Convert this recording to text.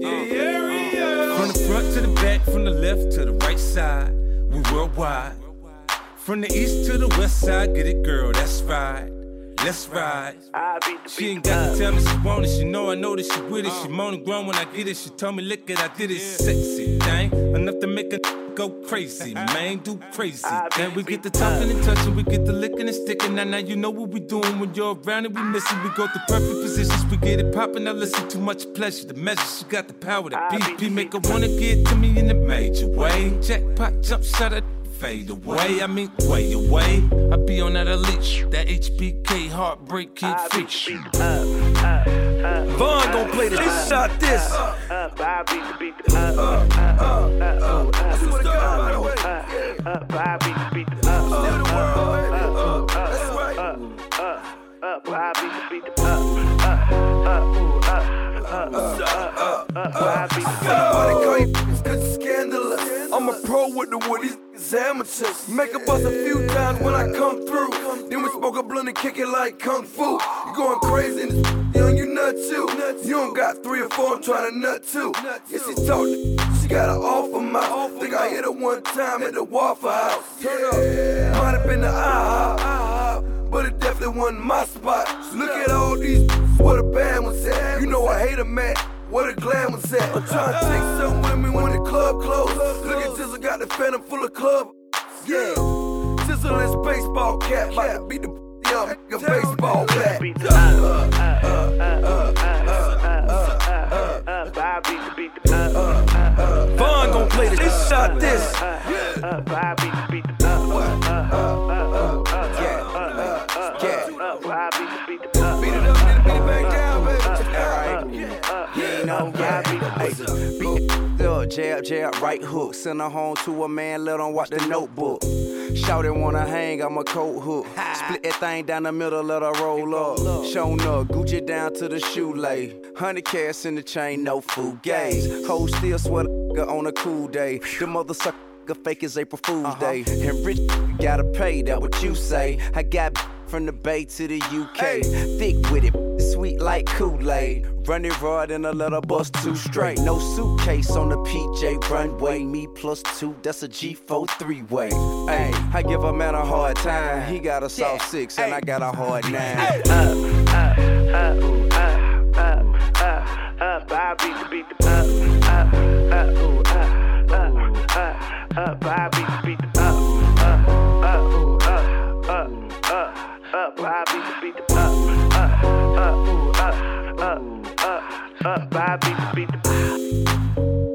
From the front to the back, from the left to the right side, we worldwide. From the east to the west side, get it, girl, that's right. Let's ride. She ain't got to tell me she want it. She know I know that she with it. She moan and groan when I get it. She told me, look it, I did it. Sexy thing, enough to make a go crazy. Man, do crazy. Then we get the talking and touching, we get the licking and sticking. Now you know what we doing when you're around and we missing. We go through perfect positions, we get it popping. Now listen, too much pleasure. The measure, she got the power. The BP make her wanna get to me in a major way. Jackpot, jump shot at fade away, I mean, way away. I be on that elite, that HBK heartbreak kid freak. Vaughn gon' play this. He shot this. I'm a pro with the woodies, amateurs. Make a bust a few times when I come through. Then we smoke a blunt and kick it like kung fu. You going crazy in this, young, you nut too. You don't got 3 or 4, I'm trying to nut too. Yeah, she talk, she got an offer mouth. Think I hit her one time at the Waffle House. Yeah. Might have been the IHOP, but it definitely wasn't my spot. Look at all these, where the band was at. You know I hate a man. Where the glam was at. I'm trying to take some with me when the club closed. Look at Jizzle, got the phantom full of club. Yeah. Jizzle this baseball cap, about to beat the up like a baseball bat. Vaughn gon' play this. He shot this. Beat it up, beat it back down, baby. Jab, right hook. Send her home to a man, let him watch the Notebook. Shawty wanna hang, I'm a coat hook. Split that thing down the middle, let her roll up. Shown up, Gucci down to the shoelace. 100 cash in the chain, no fugazi. Hoes still sweat on a cool day. The mother sucker fake as April Fool's Day. And rich gotta pay, that what you say. I got from the Bay to the UK. Thick with it, sweet like Kool-Aid. Run it raw, then I let her bust 2 straight. No suitcase on the PJ runway. Me +2, that's a G4 3-way. Ay, I give a man a hard time. He got a soft 6 and I got a hard 9. Bobby, beat the